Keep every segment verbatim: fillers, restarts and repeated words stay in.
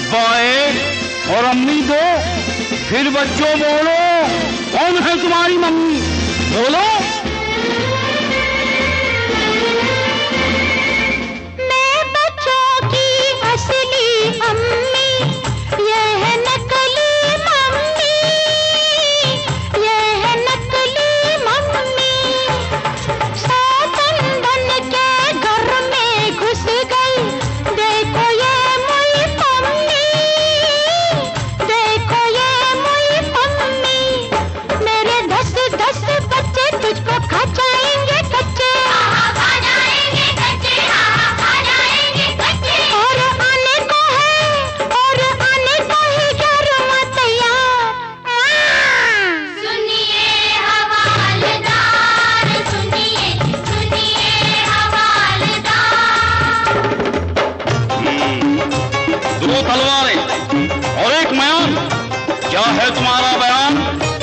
अब्बा एक और अम्मी दो। फिर बच्चों बोलो, कौन है तुम्हारी मम्मी? बोलो। मैं बच्चों की असली अम्मी, ये है नकली मम्मी, ये है नकली मम्मी। सौतन बन के घर में घुस गई, देखो ये मुई मम्मी, देखो ये मुई मम्मी। मेरे दस दस बच्चे तुझको खा जाएंगे कच्चे, खा जाएंगे कच्चे, खा जाएंगे कच्चे। और आने को है, और आने को ही गरमा तैयार। सुनिए हवालदार, सुनिए सुनिए हवालदार। दो तलवारें और एक म्यान, क्या है तुम्हारा बयान?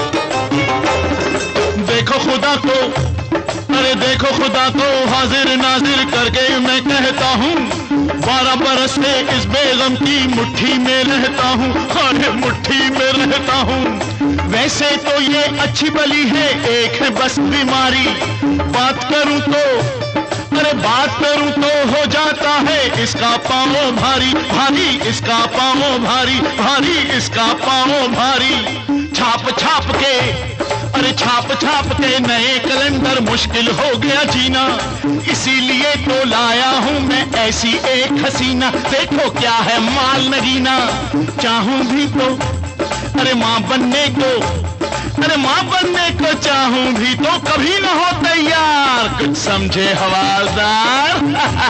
देखो खुदा को, अरे देखो खुदा को हाजिर नाजिर करके मैं कहता हूँ, बारह बरस से इस बेगम की मुट्ठी में रहता हूँ, अरे मुट्ठी में रहता हूँ। वैसे तो ये अच्छी भली है, एक है बस बीमारी। बात करूँ तो, अरे बात करूँ तो हो जाता है इसका पाँव भारी, भारी इसका पाँव भारी, भारी इसका पाँव भारी। छाप छाप के, अरे छाप छाप के नए कैलेंडर मुश्किल हो गया जीना, इसीलिए तो लाया हूँ मैं ऐसी एक हसीना। देखो क्या है माल नगीना, चाहूं भी तो, अरे माँ बनने को, अरे माँ बनने को चाहूं भी तो कभी न हो तैयार, कुछ समझे हवालदार?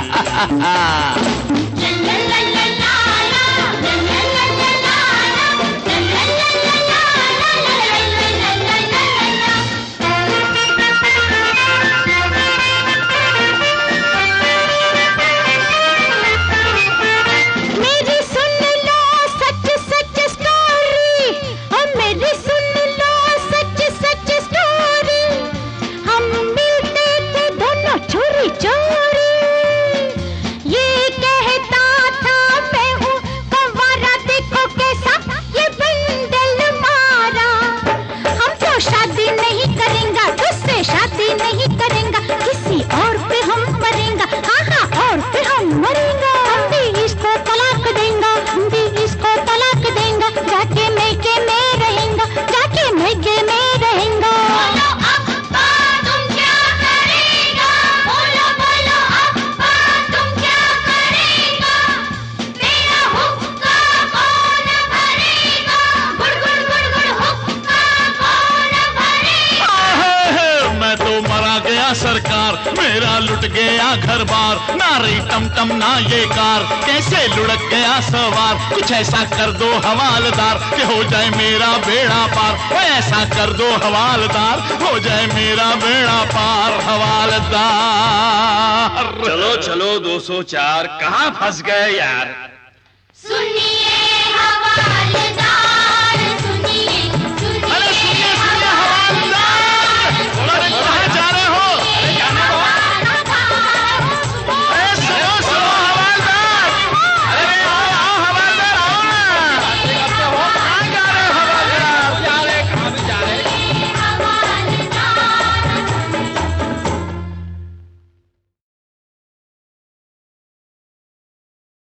मेरी सुन लो सच सच स्टोरी, हम मेरी सुन लो सच सच स्टोरी। हम मिलते थे दोनों चोरी चोरी, ये कहता था मैं हूँ कंवारा, देखो कैसा ये बंडल मारा। हम तो शादी नहीं करेंगे, तुझसे शादी नहीं करेंगे, किसी और पे हम मरेंगे, हाँ हाँ और पे हम मरेंगे। हम भी इसको तलाक देंगे, हम भी इसको तलाक देंगे, जाके मैके में रहेंगे, जाके मैके में रहेंगे। बोलो अब्बा तुम क्या करेगा, बोलो बोलो अब्बा तुम क्या करेगा, मेरा हुक्का कौन भरेगा, गुड़ गुड़ गुड़ गुड़ हुक्का कौन भरेगा। आहे, मैं तो मरा गया सरकार, मेरा लुट गया घर बार, ना रही टमटम ना ये कार, कैसे लुढ़क गया सवार। कुछ ऐसा कर दो हवालदार कि हो जाए मेरा बेड़ा पार, ओ ऐसा कर दो हवालदार हो जाए मेरा बेड़ा पार हवालदार। चलो चलो दो सौ चार, कहाँ फंस गए यार? सुनिए हवालदार।